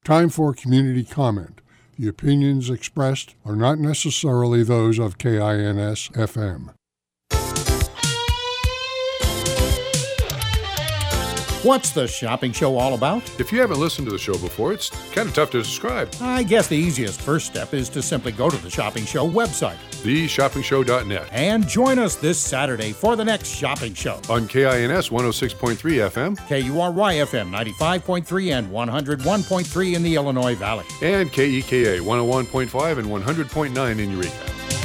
Time for community comment. The opinions expressed are not necessarily those of KINS-FM. What's the shopping show all about? If you haven't listened to the show before, it's kind of tough to describe. I guess the easiest first step is to simply go to the Shopping Show website. TheShoppingShow.net. And join us this Saturday for the next shopping show. On KINS 106.3 FM. KURY-FM 95.3 and 101.3 in the Illinois Valley. And KEKA 101.5 and 100.9 in Eureka.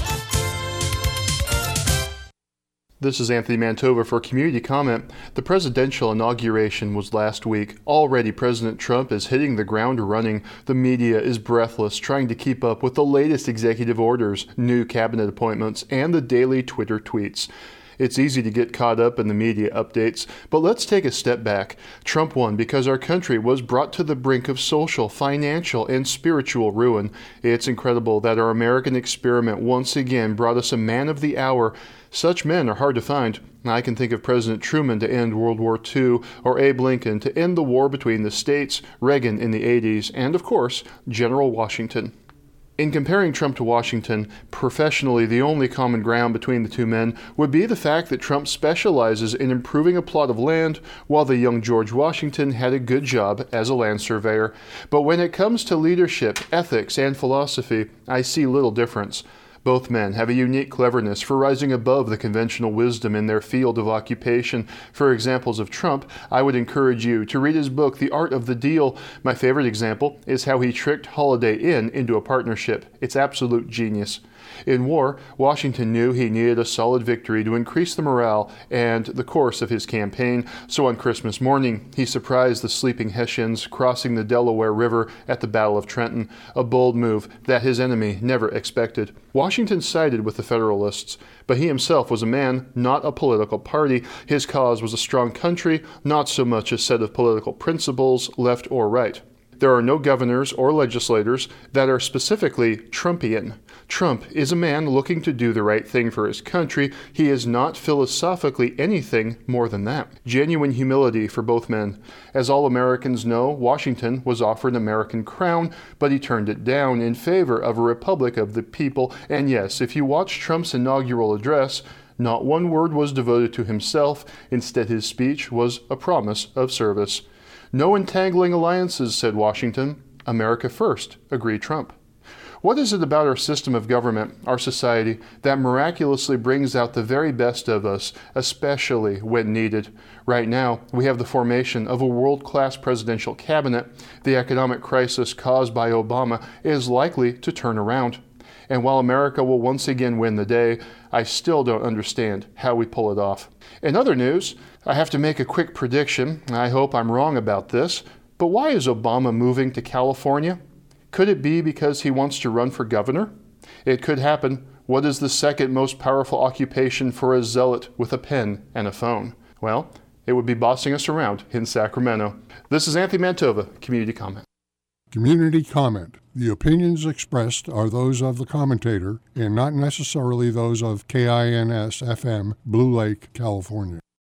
This is Anthony Mantova for Community Comment. The presidential inauguration was last week. Already President Trump is hitting the ground running. The media is breathless, trying to keep up with the latest executive orders, new cabinet appointments, and the daily Twitter tweets. It's easy to get caught up in the media updates, but let's take a step back. Trump won because our country was brought to the brink of social, financial, and spiritual ruin. It's incredible that our American experiment once again brought us a man of the hour. Such men are hard to find. I can think of President Truman to end World War II, or Abe Lincoln to end the war between the states, Reagan in the 80s, and of course, General Washington. In comparing Trump to Washington, professionally the only common ground between the two men would be the fact that Trump specializes in improving a plot of land, while the young George Washington had a good job as a land surveyor. But when it comes to leadership, ethics, and philosophy, I see little difference. Both men have a unique cleverness for rising above the conventional wisdom in their field of occupation. For examples of Trump, I would encourage you to read his book, The Art of the Deal. My favorite example is how he tricked Holiday Inn into a partnership. It's absolute genius. In war, Washington knew he needed a solid victory to increase the morale and the course of his campaign, so on Christmas morning, he surprised the sleeping Hessians crossing the Delaware River at the Battle of Trenton, a bold move that his enemy never expected. Washington sided with the Federalists, but he himself was a man, not a political party. His cause was a strong country, not so much a set of political principles, left or right. There are no governors or legislators that are specifically Trumpian. Trump is a man looking to do the right thing for his country. He is not philosophically anything more than that. Genuine humility for both men. As all Americans know, Washington was offered an American crown, but he turned it down in favor of a republic of the people. And yes, if you watch Trump's inaugural address, not one word was devoted to himself. Instead, his speech was a promise of service. No entangling alliances, said Washington. America first, agreed Trump. What is it about our system of government, our society, that miraculously brings out the very best of us, especially when needed? Right now, we have the formation of a world-class presidential cabinet. The economic crisis caused by Obama is likely to turn around. And while America will once again win the day, I still don't understand how we pull it off. In other news, I have to make a quick prediction. I hope I'm wrong about this, but why is Obama moving to California? Could it be because he wants to run for governor? It could happen. What is the second most powerful occupation for a zealot with a pen and a phone? Well, it would be bossing us around in Sacramento. This is Anthony Mantova, Community Comment. Community comment. The opinions expressed are those of the commentator and not necessarily those of KINS-FM, Blue Lake, California.